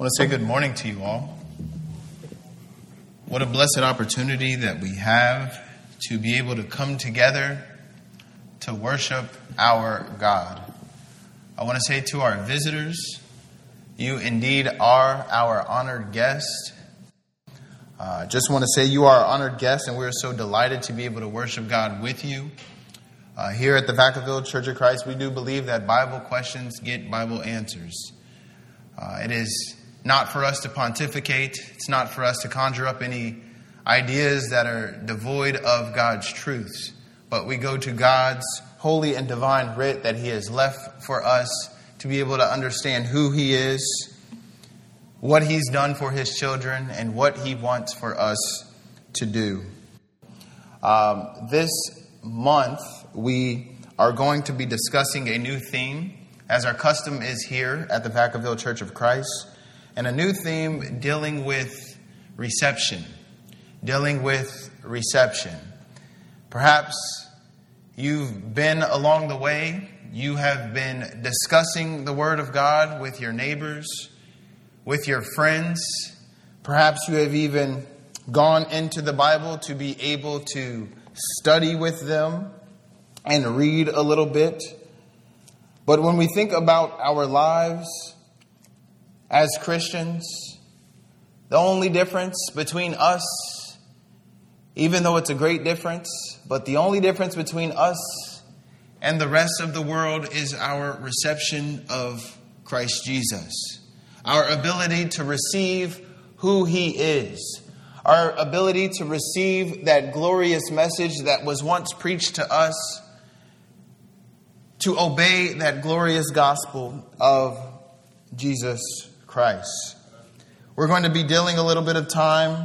I want to say good morning to you all. What a blessed opportunity that we have to be able to come together to worship our God. I want to say to our visitors, you indeed are our honored guest. Just want to say you are our honored guest, and we're so delighted to be able to worship God with you. Here at the Vacaville Church of Christ, we do believe that Bible questions get Bible answers. It is not for us to pontificate. It's not for us to conjure up any ideas that are devoid of God's truths. But we go to God's holy and divine writ that He has left for us to be able to understand who He is, what He's done for His children, and what He wants for us to do. This month, we are going to be discussing a new theme, as our custom is here at the Vacaville Church of Christ, and a new theme dealing with reception. Perhaps you've been along the way. You have been discussing the Word of God with your neighbors, with your friends. Perhaps you have even gone into the Bible to be able to study with them and read a little bit. But when we think about our lives as Christians, the only difference between us, even though it's a great difference, but the only difference between us and the rest of the world is our reception of Christ Jesus. Our ability to receive who He is. Our ability to receive that glorious message that was once preached to us. To obey that glorious gospel of Jesus Christ. We're going to be dealing a little bit of time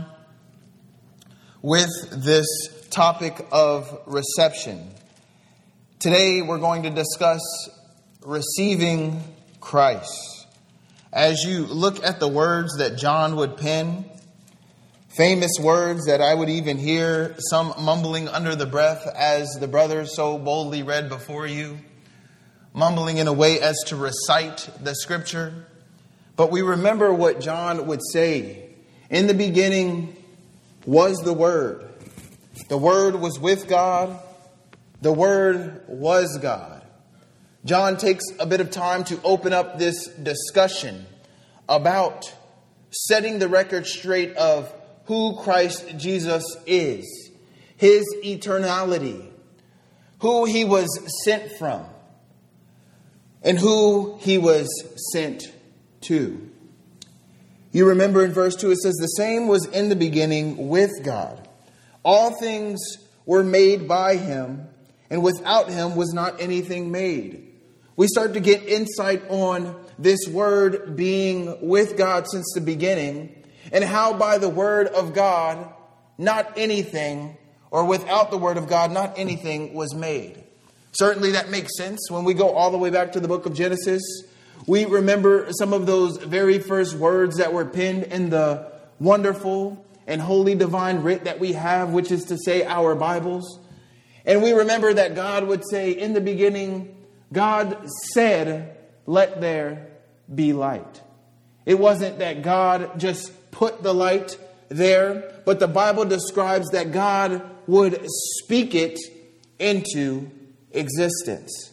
with this topic of reception. Today we're going to discuss receiving Christ. As you look at the words that John would pen, famous words that I would even hear some mumbling under the breath as the brother so boldly read before you, mumbling in a way as to recite the scripture. But we remember what John would say. In the beginning was the Word. The Word was with God. The Word was God. John takes a bit of time to open up this discussion about setting the record straight of who Christ Jesus is, His eternality, who He was sent from, and who He was sent to. You remember in verse 2 it says, "The same was in the beginning with God. All things were made by Him, and without Him was not anything made." We start to get insight on this Word being with God since the beginning, and how by the Word of God, not anything, or without the Word of God, not anything was made. Certainly that makes sense. When we go all the way back to the book of Genesis, we remember some of those very first words that were penned in the wonderful and holy divine writ that we have, which is to say our Bibles. And we remember that God would say, in the beginning, God said, "Let there be light." It wasn't that God just put the light there, but the Bible describes that God would speak it into existence.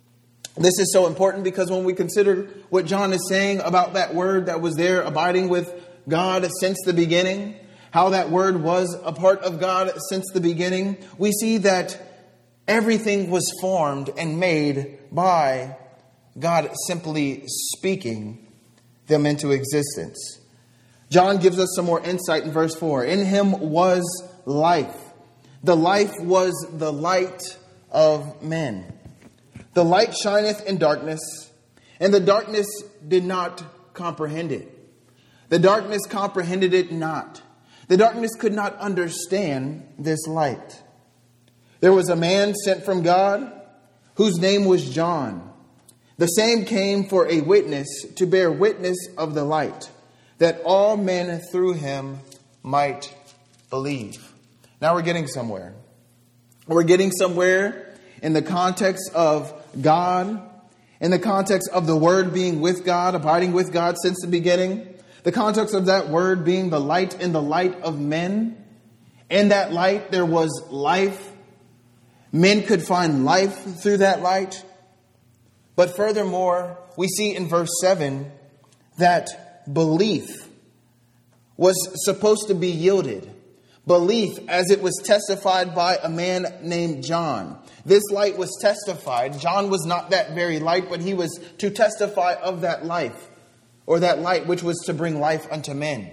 This is so important because when we consider what John is saying about that Word that was there abiding with God since the beginning, how that Word was a part of God since the beginning, we see that everything was formed and made by God simply speaking them into existence. John gives us some more insight in verse 4. "In Him was life. The life was the light of men. The light shineth in darkness, and the darkness did not comprehend it." The darkness comprehended it not. The darkness could not understand this light. "There was a man sent from God, whose name was John. The same came for a witness, to bear witness of the light, that all men through him might believe." Now we're getting somewhere. We're getting somewhere in the context of God, in the context of the Word being with God, abiding with God since the beginning. The context of that word being the light in the light of men. In that light, there was life. Men could find life through that light. But furthermore, we see in verse 7 that belief was supposed to be yielded. Belief, as it was testified by a man named John. This light was testified. John was not that very light, but he was to testify of that life, or that light which was to bring life unto men.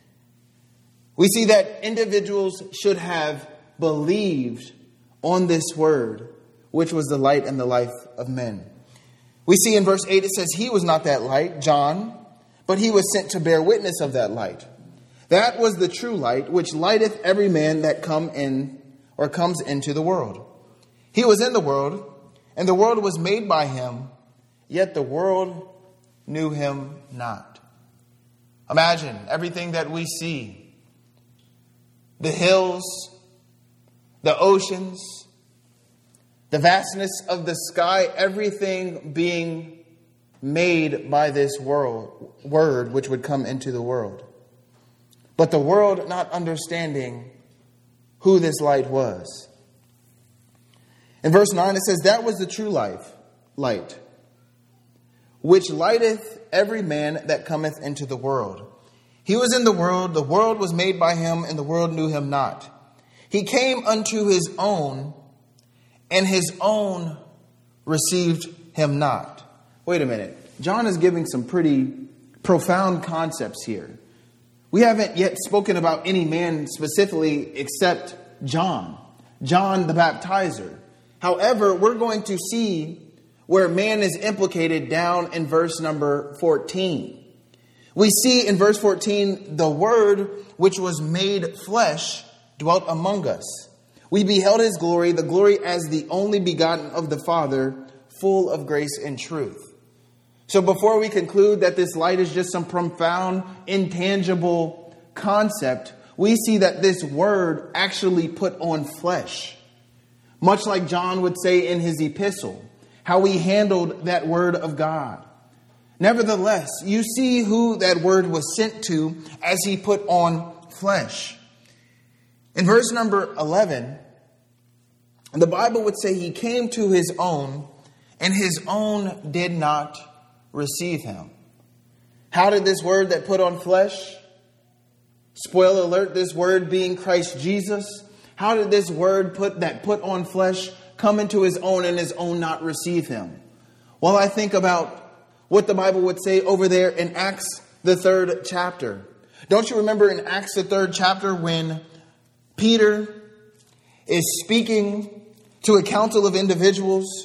We see that individuals should have believed on this word, which was the light and the life of men. We see in verse 8, it says, he was not that light, John, but he was sent to bear witness of that light. That was the true light, which lighteth every man that comes into the world. He was in the world, and the world was made by him, yet the world knew him not. Imagine everything that we see. The hills, the oceans, the vastness of the sky, everything being made by this word which would come into the world. But the world not understanding who this light was. In verse 9 it says, that was the true light, which lighteth every man that cometh into the world. He was in the world was made by him, and the world knew him not. He came unto his own, and his own received him not. Wait a minute. John is giving some pretty profound concepts here. We haven't yet spoken about any man specifically except John the Baptizer. However, we're going to see where man is implicated down in verse number 14. We see in verse 14, the word which was made flesh dwelt among us. We beheld his glory, the glory as the only begotten of the Father, full of grace and truth. So before we conclude that this light is just some profound, intangible concept, we see that this word actually put on flesh. Much like John would say in his epistle, how he handled that word of God. Nevertheless, you see who that word was sent to as he put on flesh. In verse number 11, the Bible would say he came to his own, and his own did not receive him. How did this word that put on flesh? Spoiler alert, this word being Christ Jesus. How did this word put on flesh come into his own and his own not receive him? Well, I think about what the Bible would say over there in Acts, the 3rd chapter. Don't you remember in Acts, the 3rd chapter, when Peter is speaking to a council of individuals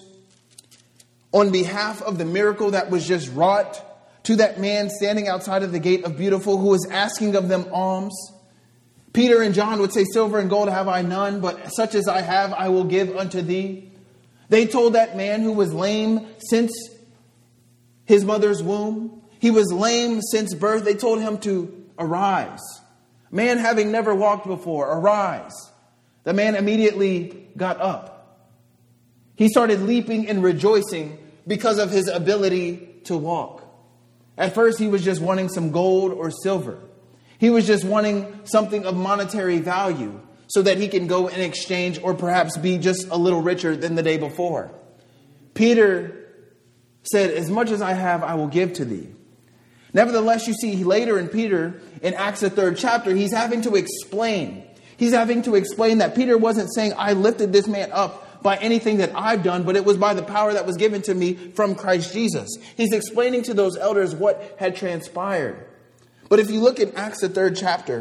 on behalf of the miracle that was just wrought to that man standing outside of the gate of Beautiful who was asking of them alms? Peter and John would say, silver and gold have I none, but such as I have I will give unto thee. They told that man who was lame since his mother's womb, he was lame since birth, they told him to arise. Man having never walked before, arise. The man immediately got up. He started leaping and rejoicing because of his ability to walk. At first, he was just wanting some gold or silver. He was just wanting something of monetary value so that he can go and exchange or perhaps be just a little richer than the day before. Peter said, as much as I have, I will give to thee. Nevertheless, you see later in Peter, in Acts the 3rd chapter, he's having to explain. He's having to explain that Peter wasn't saying, I lifted this man up by anything that I've done, but it was by the power that was given to me from Christ Jesus. He's explaining to those elders what had transpired. But if you look at Acts the 3rd chapter,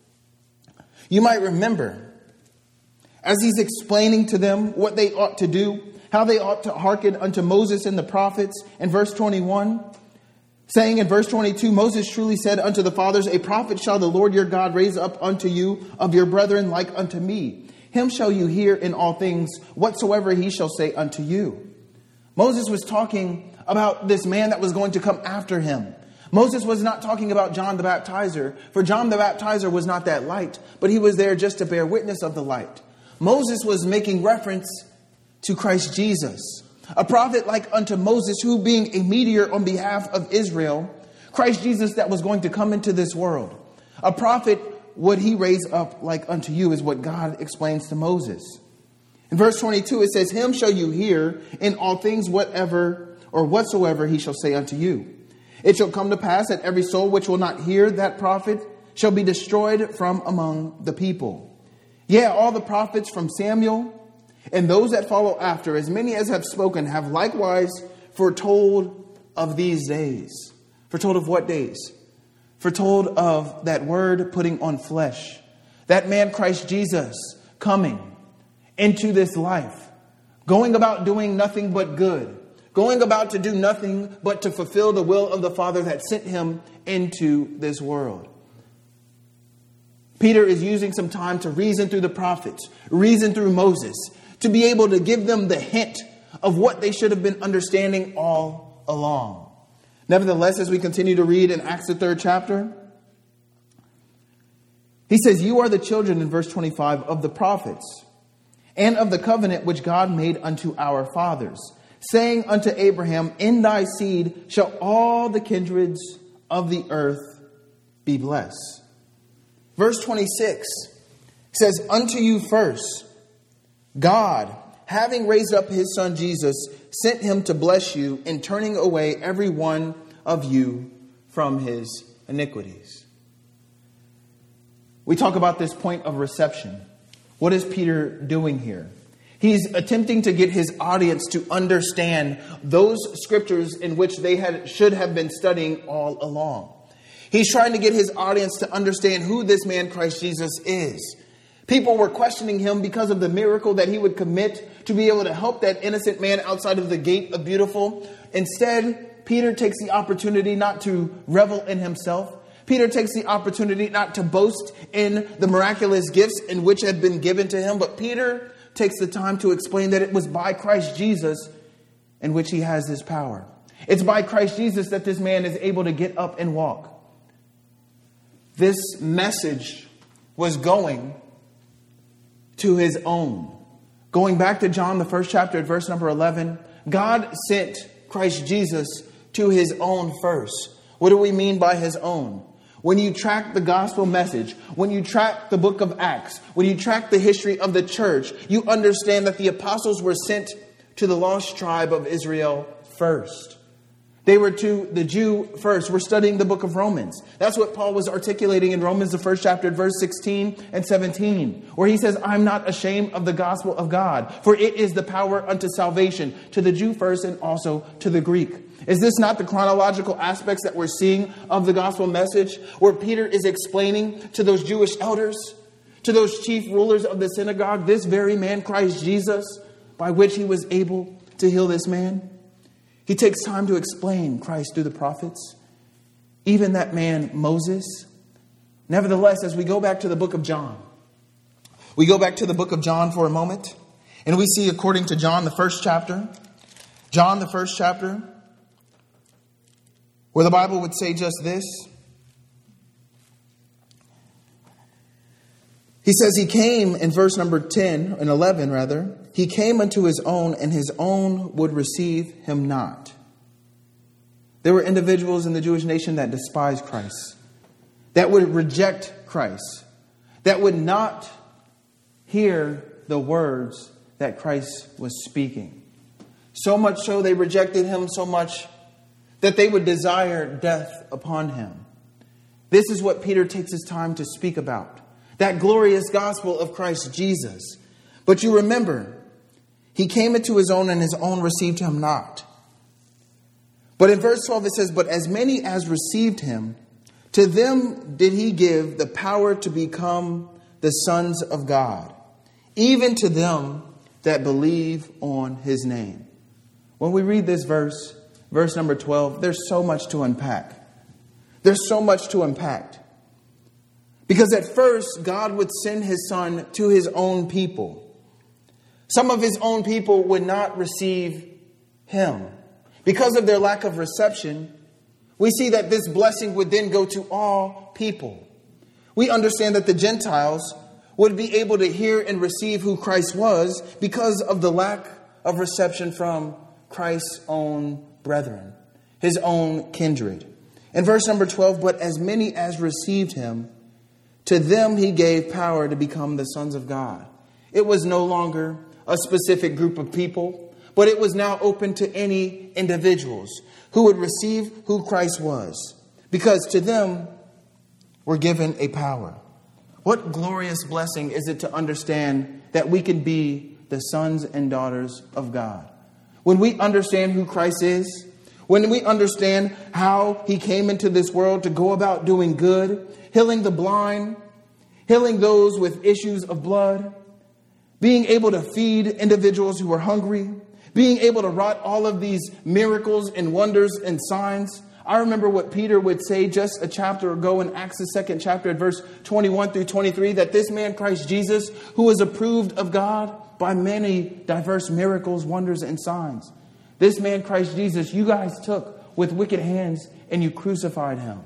you might remember, as he's explaining to them what they ought to do, how they ought to hearken unto Moses and the prophets, in verse 21, saying in verse 22, Moses truly said unto the fathers, a prophet shall the Lord your God raise up unto you of your brethren like unto me. Him shall you hear in all things whatsoever he shall say unto you. Moses was talking about this man that was going to come after him. Moses was not talking about John the Baptizer, for John the Baptizer was not that light, but he was there just to bear witness of the light. Moses was making reference to Christ Jesus, a prophet like unto Moses, who being a mediator on behalf of Israel, Christ Jesus that was going to come into this world. A prophet would he raise up like unto you, is what God explains to Moses. In verse 22, it says, him shall you hear in all things whatever or whatsoever he shall say unto you. It shall come to pass that every soul which will not hear that prophet shall be destroyed from among the people. Yea, all the prophets from Samuel and those that follow after, as many as have spoken, have likewise foretold of these days. Foretold of what days? Foretold of that word putting on flesh. That man, Christ Jesus, coming into this life. Going about doing nothing but good. Going about to do nothing but to fulfill the will of the Father that sent him into this world. Peter is using some time to reason through the prophets, reason through Moses, to be able to give them the hint of what they should have been understanding all along. Nevertheless, as we continue to read in Acts the 3rd chapter, he says, you are the children, in verse 25, of the prophets, and of the covenant which God made unto our fathers, saying unto Abraham, in thy seed shall all the kindreds of the earth be blessed. Verse 26 says, unto you first, God, having raised up his son Jesus, sent him to bless you in turning away every one of you from his iniquities. We talk about this point of reception. What is Peter doing here? He's attempting to get his audience to understand those scriptures in which they should have been studying all along. He's trying to get his audience to understand who this man Christ Jesus is. People were questioning him because of the miracle that he would commit to be able to help that innocent man outside of the gate of Beautiful. Instead, Peter takes the opportunity not to revel in himself. Peter takes the opportunity not to boast in the miraculous gifts in which had been given to him. But Peter takes the time to explain that it was by Christ Jesus in which he has this power. It's by Christ Jesus that this man is able to get up and walk. This message was going to his own. Going back to John, the 1st chapter at verse number 11, God sent Christ Jesus to his own first. What do we mean by his own? When you track the gospel message, when you track the book of Acts, when you track the history of the church, you understand that the apostles were sent to the lost tribe of Israel first. They were to the Jew first. We're studying the book of Romans. That's what Paul was articulating in Romans, the 1st chapter, verse 16 and 17, where he says, I'm not ashamed of the gospel of God, for it is the power unto salvation to the Jew first and also to the Greek. Is this not the chronological aspects that we're seeing of the gospel message, where Peter is explaining to those Jewish elders, to those chief rulers of the synagogue, this very man, Christ Jesus, by which he was able to heal this man? He takes time to explain Christ through the prophets, even that man, Moses. Nevertheless, as we go back to the book of John, we go back to the book of John for a moment, and we see, according to John, the 1st chapter, John, the 1st chapter, where the Bible would say just this. He says he came in verse number 10 and 11, rather. He came unto his own, and his own would receive him not. There were individuals in the Jewish nation that despised Christ, that would reject Christ, that would not hear the words that Christ was speaking. So much so they rejected him so much that they would desire death upon him. This is what Peter takes his time to speak about. That glorious gospel of Christ Jesus. But you remember, he came into his own, and his own received him not. But in verse 12 it says, but as many as received him, to them did he give the power to become the sons of God, even to them that believe on his name. When we read this verse number 12, there's so much to unpack. There's so much to unpack. Because at first, God would send his son to his own people. Some of his own people would not receive him. Because of their lack of reception, we see that this blessing would then go to all people. We understand that the Gentiles would be able to hear and receive who Christ was because of the lack of reception from Christ's own brethren, his own kindred. In verse number 12, but as many as received him, to them he gave power to become the sons of God. It was no longer a specific group of people, but it was now open to any individuals who would receive who Christ was, because to them were given a power. What glorious blessing is it to understand that we can be the sons and daughters of God. When we understand who Christ is, when we understand how he came into this world to go about doing good, healing the blind, healing those with issues of blood, being able to feed individuals who are hungry, being able to wrought all of these miracles and wonders and signs. I remember what Peter would say just a chapter ago in Acts, the 2nd chapter, at verse 21 through 23, that this man, Christ Jesus, who was approved of God by many diverse miracles, wonders, and signs. This man, Christ Jesus, you guys took with wicked hands and you crucified him.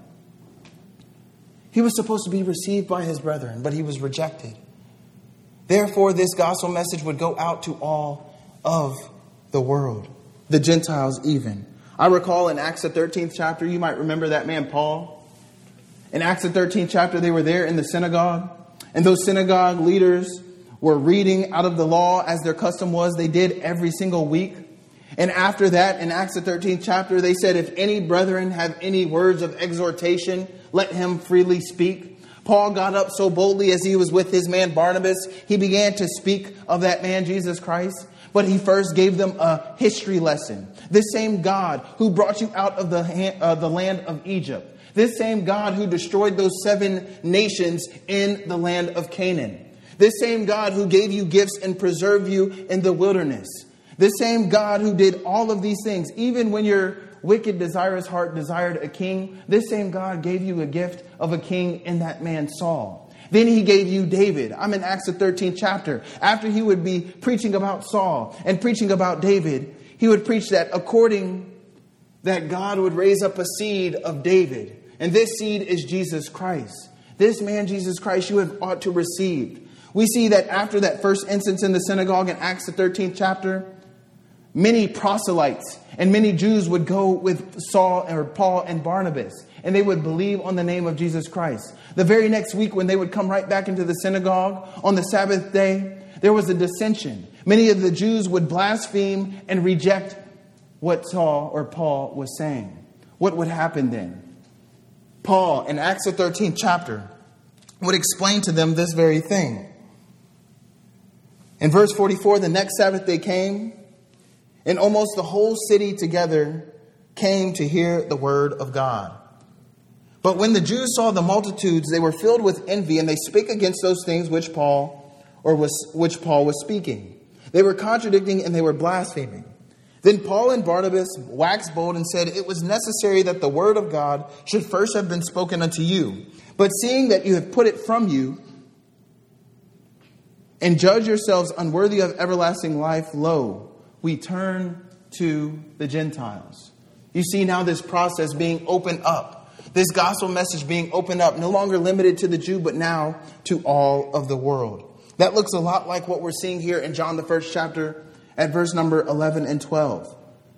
He was supposed to be received by his brethren, but he was rejected. Therefore, this gospel message would go out to all of the world, the Gentiles even. I recall in Acts the 13th chapter, you might remember that man Paul. In Acts the 13th chapter, they were there in the synagogue, and those synagogue leaders were reading out of the law as their custom was. They did every single week. And after that, in Acts the 13th chapter, they said, if any brethren have any words of exhortation, let him freely speak. Paul got up so boldly as he was with his man Barnabas. He began to speak of that man, Jesus Christ. But he first gave them a history lesson. This same God who brought you out of the land of Egypt. This same God who destroyed those 7 nations in the land of Canaan. This same God who gave you gifts and preserved you in the wilderness. This same God who did all of these things, even when your wicked, desirous heart desired a king, this same God gave you a gift of a king in that man Saul. Then he gave you David. I'm in Acts the 13th chapter. After he would be preaching about Saul and preaching about David, he would preach that according that God would raise up a seed of David. And this seed is Jesus Christ. This man, Jesus Christ, you have ought to receive. We see that after that first instance in the synagogue in Acts the 13th chapter, many proselytes and many Jews would go with Saul or Paul and Barnabas, and they would believe on the name of Jesus Christ. The very next week, when they would come right back into the synagogue on the Sabbath day, there was a dissension. Many of the Jews would blaspheme and reject what Saul or Paul was saying. What would happen then? Paul, in Acts the 13th chapter, would explain to them this very thing. In verse 44, the next Sabbath day came, and almost the whole city together came to hear the word of God. But when the Jews saw the multitudes, they were filled with envy, and they spake against those things which Paul was speaking. They were contradicting and they were blaspheming. Then Paul and Barnabas waxed bold and said, it was necessary that the word of God should first have been spoken unto you. But seeing that you have put it from you, and judge yourselves unworthy of everlasting life, lo, we turn to the Gentiles. You see now this process being opened up. This gospel message being opened up, no longer limited to the Jew, but now to all of the world. That looks a lot like what we're seeing here in John the 1st chapter at verse number 11 and 12.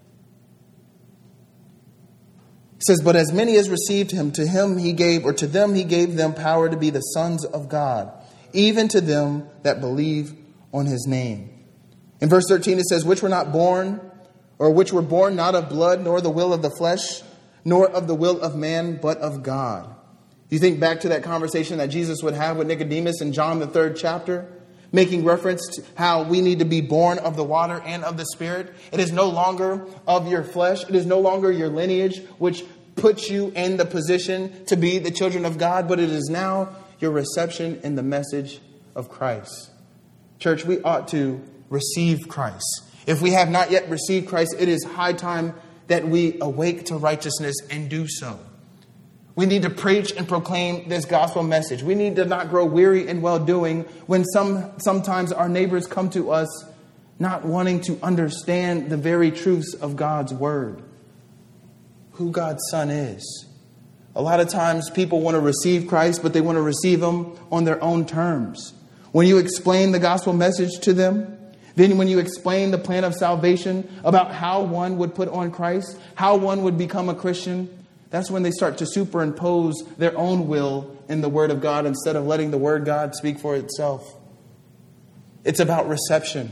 It says, but as many as received him, to them he gave them power to be the sons of God, even to them that believe on his name. In verse 13 it says, which were born not of blood, nor the will of the flesh, nor of the will of man, but of God. You think back to that conversation that Jesus would have with Nicodemus in John the 3rd chapter, making reference to how we need to be born of the water and of the Spirit. It is no longer of your flesh. It is no longer your lineage, which puts you in the position to be the children of God, but it is now your reception in the message of Christ. Church, we ought to receive Christ. If we have not yet received Christ, it is high time that we awake to righteousness and do so. We need to preach and proclaim this gospel message. We need to not grow weary in well-doing when sometimes our neighbors come to us not wanting to understand the very truths of God's word, who God's Son is. A lot of times people want to receive Christ, but they want to receive him on their own terms. When you explain the gospel message to them, then when you explain the plan of salvation about how one would put on Christ, how one would become a Christian, that's when they start to superimpose their own will in the Word of God instead of letting the Word of God speak for itself. It's about reception.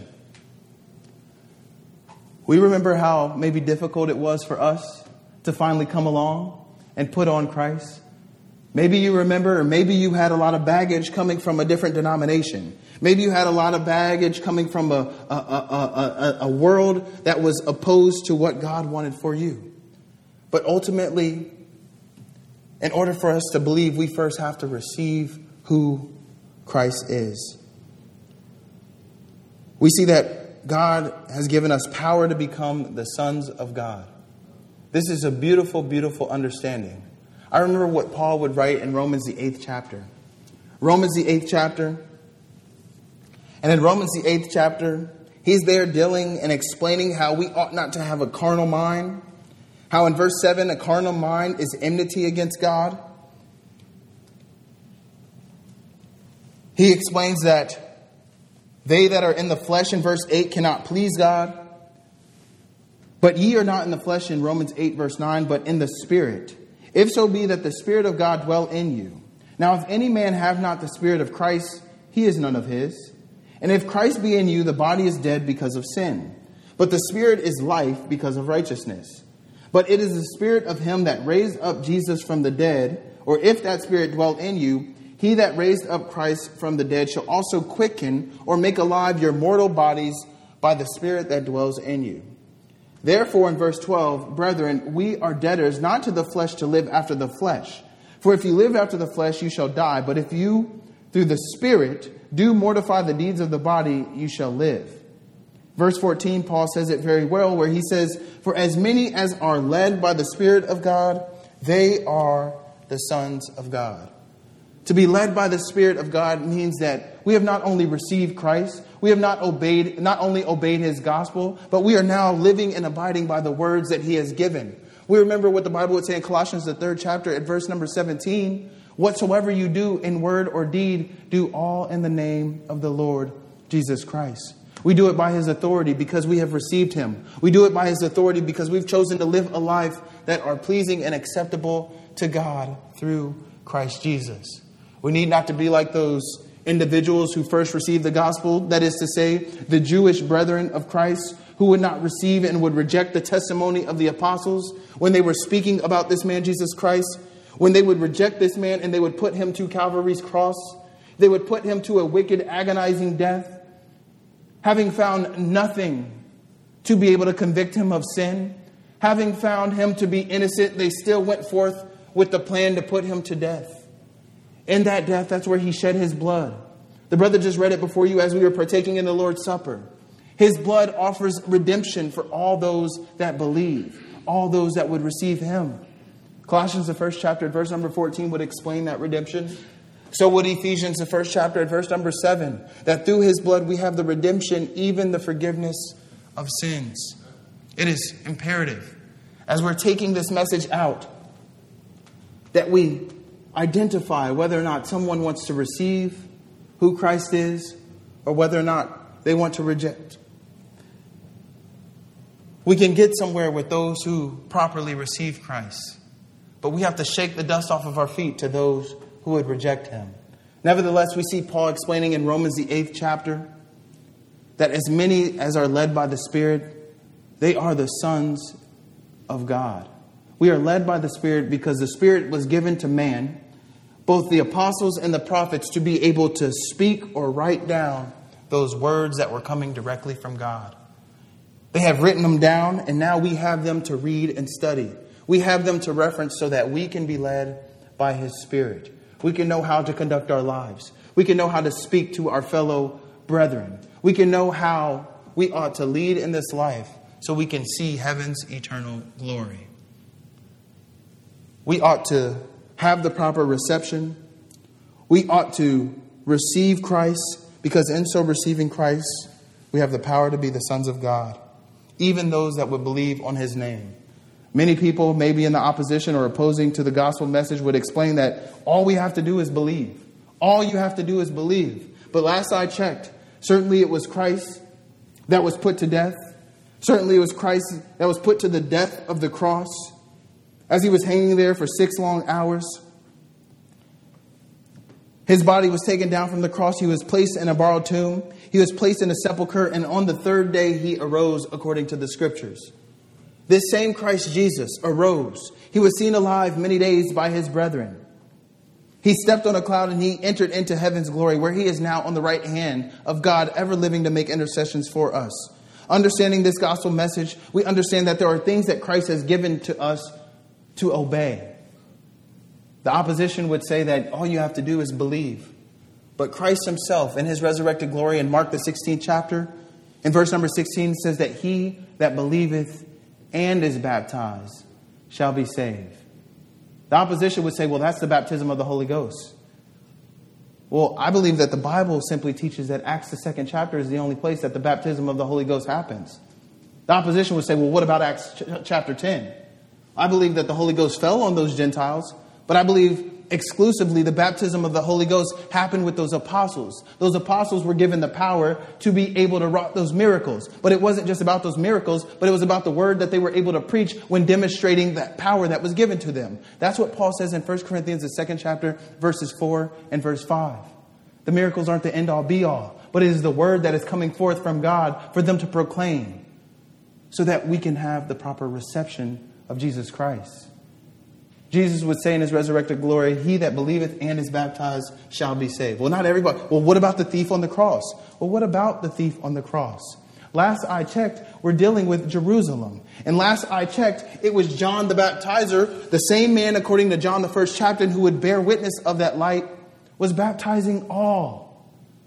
We remember how maybe difficult it was for us to finally come along and put on Christ. Maybe you remember, or maybe you had a lot of baggage coming from a different denomination. Maybe you had a lot of baggage coming from a world that was opposed to what God wanted for you. But ultimately, in order for us to believe, we first have to receive who Christ is. We see that God has given us power to become the sons of God. This is a beautiful, beautiful understanding. I remember what Paul would write in Romans, the 8th chapter. Romans, the 8th chapter. And in Romans, the 8th chapter, he's there dealing and explaining how we ought not to have a carnal mind. How in verse 7, a carnal mind is enmity against God. He explains that they that are in the flesh in verse 8 cannot please God. But ye are not in the flesh in Romans 8 verse 9, but in the Spirit. If so be that the Spirit of God dwell in you. Now if any man have not the Spirit of Christ, he is none of his. And if Christ be in you, the body is dead because of sin. But the Spirit is life because of righteousness. But it is the Spirit of him that raised up Jesus from the dead, or if that Spirit dwell in you, he that raised up Christ from the dead shall also quicken or make alive your mortal bodies by the Spirit that dwells in you. Therefore, in verse 12, brethren, we are debtors not to the flesh to live after the flesh. For if you live after the flesh, you shall die. But if you, through the Spirit, do mortify the deeds of the body, you shall live. Verse 14, Paul says it very well, where he says, for as many as are led by the Spirit of God, they are the sons of God. To be led by the Spirit of God means that we have not only received Christ, we have not only obeyed his gospel, but we are now living and abiding by the words that he has given. We remember what the Bible would say in Colossians, the 3rd chapter, at verse number 17. Whatsoever you do in word or deed, do all in the name of the Lord Jesus Christ. We do it by his authority because we have received him. We do it by his authority because we've chosen to live a life that are pleasing and acceptable to God through Christ Jesus. We need not to be like those individuals who first received the gospel, that is to say, the Jewish brethren of Christ, who would not receive and would reject the testimony of the apostles when they were speaking about this man, Jesus Christ. When they would reject this man and they would put him to Calvary's cross, they would put him to a wicked, agonizing death. Having found nothing to be able to convict him of sin, having found him to be innocent, they still went forth with the plan to put him to death. In that death, that's where he shed his blood. The brother just read it before you as we were partaking in the Lord's Supper. His blood offers redemption for all those that believe, all those that would receive him. Colossians, the 1st chapter, at verse number 14, would explain that redemption. So would Ephesians, the 1st chapter, at verse number 7, that through his blood we have the redemption, even the forgiveness of sins. It is imperative, as we're taking this message out, that we identify whether or not someone wants to receive who Christ is or whether or not they want to reject. We can get somewhere with those who properly receive Christ, but we have to shake the dust off of our feet to those who would reject him. Nevertheless, we see Paul explaining in Romans, the 8th chapter, that as many as are led by the Spirit, they are the sons of God. We are led by the Spirit because the Spirit was given to man, both the apostles and the prophets, to be able to speak or write down those words that were coming directly from God. They have written them down, and now we have them to read and study. We have them to reference so that we can be led by his Spirit. We can know how to conduct our lives. We can know how to speak to our fellow brethren. We can know how we ought to lead in this life so we can see heaven's eternal glory. We ought to have the proper reception. We ought to receive Christ because in so receiving Christ, we have the power to be the sons of God, even those that would believe on his name. Many people, maybe in the opposition or opposing to the gospel message, would explain that all we have to do is believe. All you have to do is believe. But last I checked, certainly it was Christ that was put to death. Certainly it was Christ that was put to the death of the cross. As he was hanging there for 6 long hours, his body was taken down from the cross. He was placed in a borrowed tomb. He was placed in a sepulcher. And on the 3rd day, he arose according to the scriptures. This same Christ Jesus arose. He was seen alive many days by his brethren. He stepped on a cloud and he entered into heaven's glory, where he is now on the right hand of God, ever living to make intercessions for us. Understanding this gospel message, we understand that there are things that Christ has given to us to obey. The opposition would say that all you have to do is believe. But Christ himself, in his resurrected glory in Mark the 16th chapter, in verse number 16, says that he that believeth and is baptized shall be saved. The opposition would say, well, that's the baptism of the Holy Ghost. Well, I believe that the Bible simply teaches that Acts the 2nd chapter is the only place that the baptism of the Holy Ghost happens. The opposition would say, well, what about Acts chapter 10? I believe that the Holy Ghost fell on those Gentiles, but I believe exclusively the baptism of the Holy Ghost happened with those apostles. Those apostles were given the power to be able to wrought those miracles. But it wasn't just about those miracles, but it was about the word that they were able to preach when demonstrating that power that was given to them. That's what Paul says in 1 Corinthians, the 2nd chapter, verses 4 and verse 5. The miracles aren't the end all be all, but it is the word that is coming forth from God for them to proclaim, so that we can have the proper reception of Jesus Christ. Jesus would say in his resurrected glory, he that believeth and is baptized shall be saved. Well, not everybody. Well, what about the thief on the cross? Well, what about the thief on the cross? Last I checked, we're dealing with Jerusalem. And last I checked, it was John the Baptizer, the same man, according to John the 1st chapter, who would bear witness of that light, was baptizing all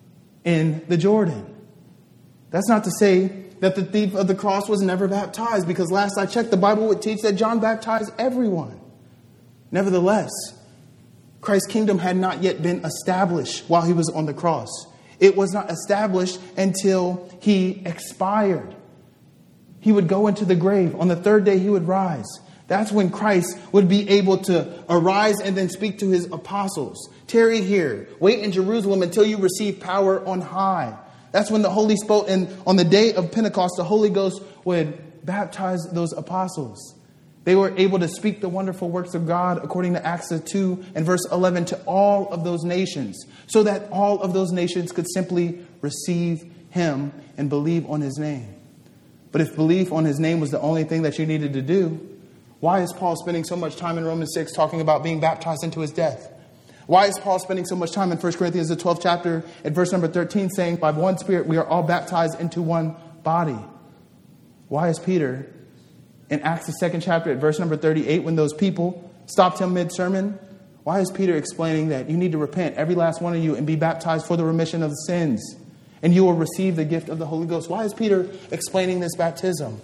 in the Jordan. That's not to say that the thief of the cross was never baptized, because last I checked, the Bible would teach that John baptized everyone. Nevertheless, Christ's kingdom had not yet been established while he was on the cross. It was not established until he expired. He would go into the grave. On the 3rd day, he would rise. That's when Christ would be able to arise and then speak to his apostles. Tarry here. Wait in Jerusalem until you receive power on high. That's when the Holy Spirit, and on the day of Pentecost, the Holy Ghost would baptize those apostles. They were able to speak the wonderful works of God, according to Acts 2 and verse 11, to all of those nations, so that all of those nations could simply receive him and believe on his name. But if belief on his name was the only thing that you needed to do, why is Paul spending so much time in Romans 6 talking about being baptized into his death? Why is Paul spending so much time in 1 Corinthians, the 12th chapter, at verse number 13, saying, by one Spirit we are all baptized into one body? Why is Peter in Acts the 2nd chapter at verse number 38, when those people stopped him mid-sermon, why is Peter explaining that you need to repent, every last one of you, and be baptized for the remission of the sins, and you will receive the gift of the Holy Ghost? Why is Peter explaining this baptism?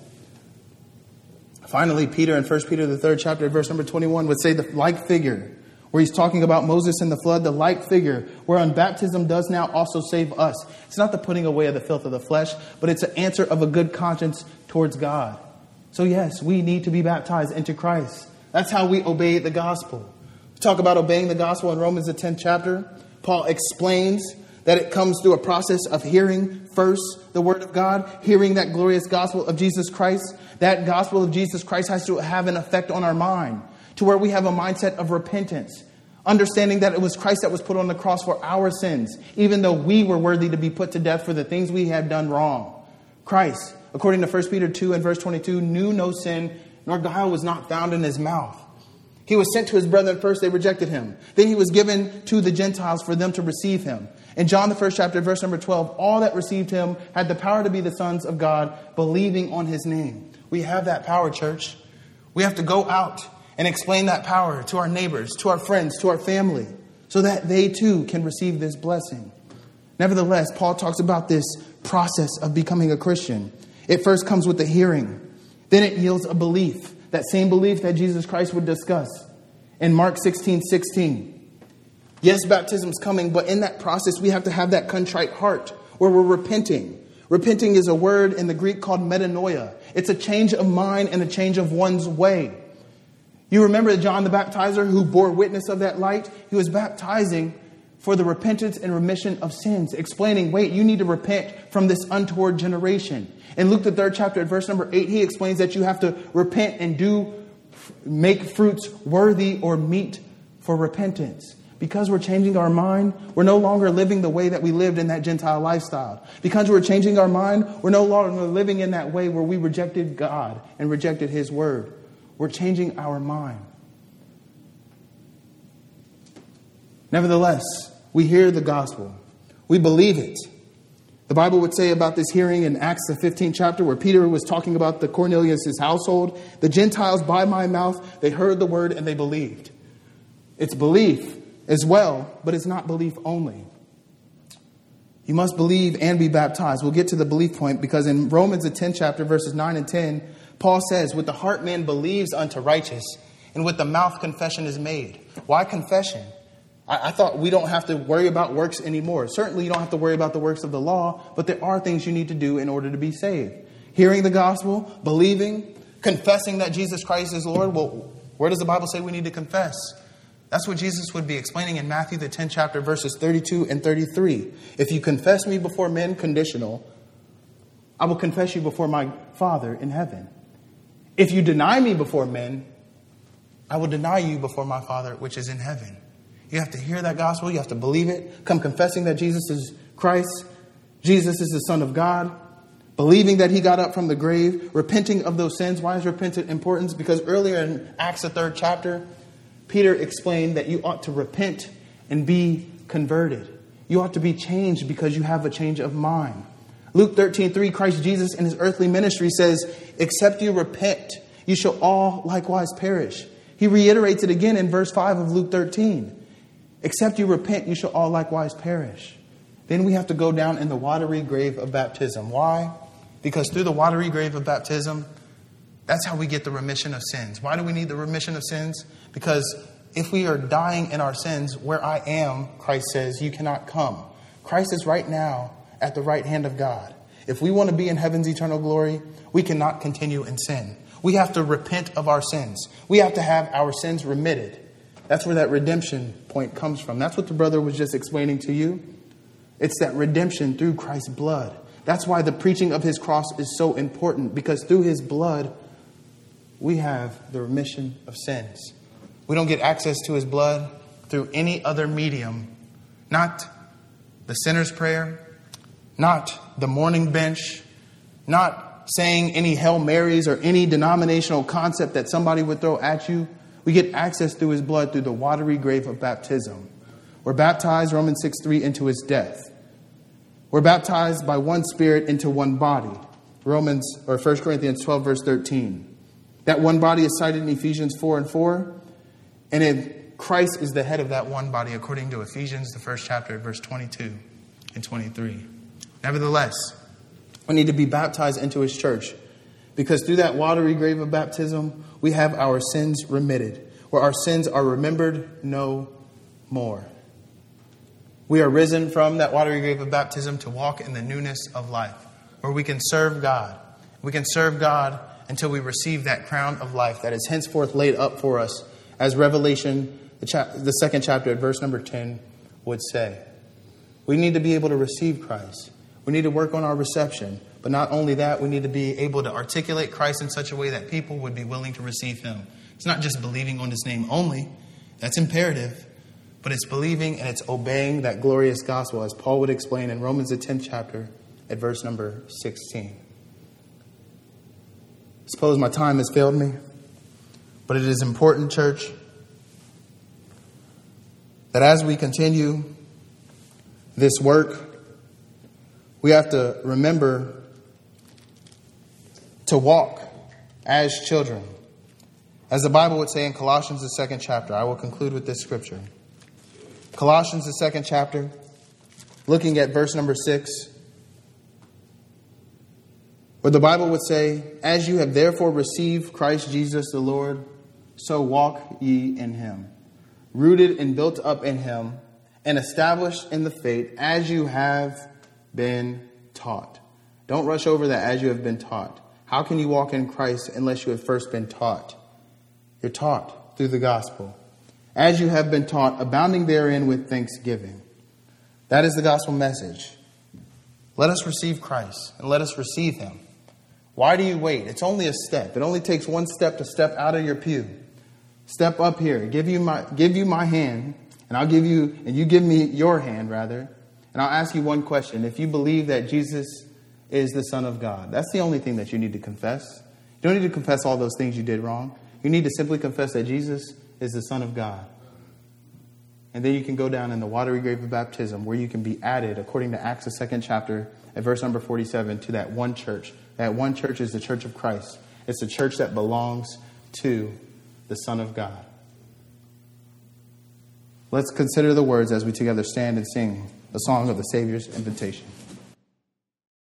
Finally, Peter in 1 Peter the 3rd chapter at verse number 21 would say the like figure, where he's talking about Moses and the flood, the like figure, whereon baptism does now also save us. It's not the putting away of the filth of the flesh, but it's an answer of a good conscience towards God. So yes, we need to be baptized into Christ. That's how we obey the gospel. We talk about obeying the gospel in Romans the 10th chapter. Paul explains that it comes through a process of hearing first the word of God, hearing that glorious gospel of Jesus Christ. That gospel of Jesus Christ has to have an effect on our mind, to where we have a mindset of repentance, understanding that it was Christ that was put on the cross for our sins, even though we were worthy to be put to death for the things we had done wrong. Christ, according to 1 Peter 2 and verse 22, knew no sin, nor guile was not found in his mouth. He was sent to his brethren first, they rejected him. Then he was given to the Gentiles for them to receive him. In John the 1st chapter, verse number 12, all that received him had the power to be the sons of God, believing on his name. We have that power, church. We have to go out and explain that power to our neighbors, to our friends, to our family, so that they too can receive this blessing. Nevertheless, Paul talks about this process of becoming a Christian. It first comes with the hearing. Then it yields a belief. That same belief that Jesus Christ would discuss in Mark 16:16. Yes, baptism's coming, but in that process, we have to have that contrite heart where we're repenting. Repenting is a word in the Greek called metanoia. It's a change of mind and a change of one's way. You remember John the Baptizer who bore witness of that light? He was baptizing for the repentance and remission of sins, explaining, wait, you need to repent from this untoward generation. In Luke the 3rd chapter at verse number 8, he explains that you have to repent and do make fruits worthy or meet for repentance. Because we're changing our mind, we're no longer living the way that we lived in that Gentile lifestyle. Because we're changing our mind, we're no longer living in that way where we rejected God and rejected His word. We're changing our mind. Nevertheless, we hear the gospel. We believe it. The Bible would say about this hearing in Acts the 15th chapter where Peter was talking about the Cornelius' household. The Gentiles by my mouth, they heard the word and they believed. It's belief as well, but it's not belief only. You must believe and be baptized. We'll get to the belief point because in Romans the 10th chapter, verses 9 and 10, Paul says, with the heart man believes unto righteous, and with the mouth confession is made. Why confession? I thought we don't have to worry about works anymore. Certainly you don't have to worry about the works of the law, but there are things you need to do in order to be saved. Hearing the gospel, believing, confessing that Jesus Christ is Lord. Well, where does the Bible say we need to confess? That's what Jesus would be explaining in Matthew, the 10th chapter, verses 32 and 33. If you confess me before men, conditional, I will confess you before my Father in heaven. If you deny me before men, I will deny you before my Father which is in heaven. You have to hear that gospel. You have to believe it. Come confessing that Jesus is Christ. Jesus is the Son of God. Believing that He got up from the grave. Repenting of those sins. Why is repentance important? Because earlier in Acts, the 3rd chapter, Peter explained that you ought to repent and be converted. You ought to be changed because you have a change of mind. Luke 13:3, Christ Jesus in His earthly ministry says, except you repent, you shall all likewise perish. He reiterates it again in verse 5 of Luke 13. Except you repent, you shall all likewise perish. Then we have to go down in the watery grave of baptism. Why? Because through the watery grave of baptism, that's how we get the remission of sins. Why do we need the remission of sins? Because if we are dying in our sins, where I am, Christ says, you cannot come. Christ is right now at the right hand of God. If we want to be in heaven's eternal glory, we cannot continue in sin. We have to repent of our sins. We have to have our sins remitted. That's where that redemption point comes from. That's what the brother was just explaining to you. It's that redemption through Christ's blood. That's why the preaching of His cross is so important, because through His blood, we have the remission of sins. We don't get access to His blood through any other medium. Not the sinner's prayer, not the morning bench, not saying any Hail Marys or any denominational concept that somebody would throw at you. We get access through His blood through the watery grave of baptism. We're baptized, Romans 6:3, into His death. We're baptized by one Spirit into one body. 1 Corinthians 12, verse 13. That one body is cited in Ephesians 4:4. And Christ is the head of that one body, according to Ephesians, the 1st chapter, verse 22 and 23. Nevertheless, we need to be baptized into His church. Because through that watery grave of baptism, we have our sins remitted, where our sins are remembered no more. We are risen from that watery grave of baptism to walk in the newness of life, where we can serve God. We can serve God until we receive that crown of life that is henceforth laid up for us, as Revelation, the 2nd chapter, at verse number 10, would say. We need to be able to receive Christ. We need to work on our reception. But not only that, we need to be able to articulate Christ in such a way that people would be willing to receive Him. It's not just believing on His name only. That's imperative. But it's believing and it's obeying that glorious gospel, as Paul would explain in Romans the 10th chapter at verse number 16. I suppose my time has failed me. But it is important, church, that as we continue this work, we have to remember to walk as children. As the Bible would say in Colossians, the 2nd chapter, I will conclude with this scripture. Colossians, the 2nd chapter, looking at verse number 6, where the Bible would say, as you have therefore received Christ Jesus the Lord, so walk ye in Him, rooted and built up in Him, and established in the faith as you have been taught. Don't rush over that as you have been taught. How can you walk in Christ unless you have first been taught? You're taught through the gospel. As you have been taught, abounding therein with thanksgiving. That is the gospel message. Let us receive Christ and let us receive Him. Why do you wait? It's only a step. It only takes one step to step out of your pew step up here, give you my hand, and you give me your hand, rather. And I'll ask you one question. If you believe that Jesus is the Son of God, that's the only thing that you need to confess. You don't need to confess all those things you did wrong. You need to simply confess that Jesus is the Son of God. And then you can go down in the watery grave of baptism, where you can be added, according to Acts, the 2nd chapter, at verse number 47, to that one church. That one church is the church of Christ. It's a church that belongs to the Son of God. Let's consider the words as we together stand and sing the song of the Savior's invitation.